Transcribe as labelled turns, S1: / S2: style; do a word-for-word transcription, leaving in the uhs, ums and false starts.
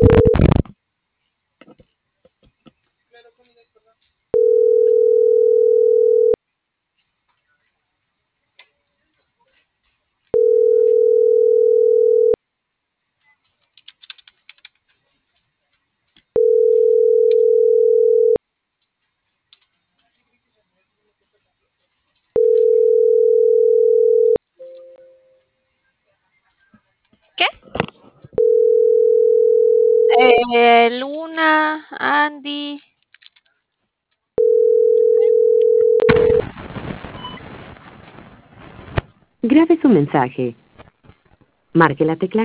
S1: ¿Qué? Eh, Luna, Andy.
S2: Grabe su mensaje. Marque la tecla